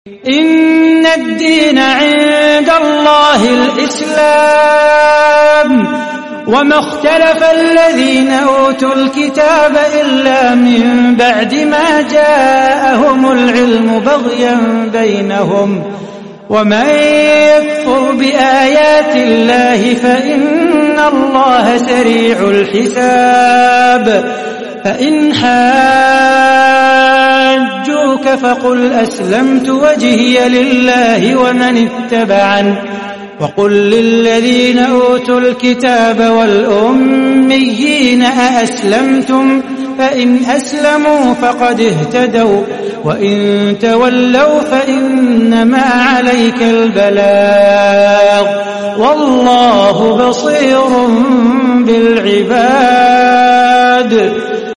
إن الدين عند الله الإسلام وما اختلف الذين أوتوا الكتاب إلا من بعد ما جاءهم العلم بغيا بينهم ومن يكفر بآيات الله فإن الله سريع الحساب فإن حاجوك فقل أسلمت وجهي لله ومن اتبعني وقل للذين أوتوا الكتاب والأميين أأسلمتم فإن أسلموا فقد اهتدوا وإن تولوا فإنما عليك البلاغ والله بصير بالعباد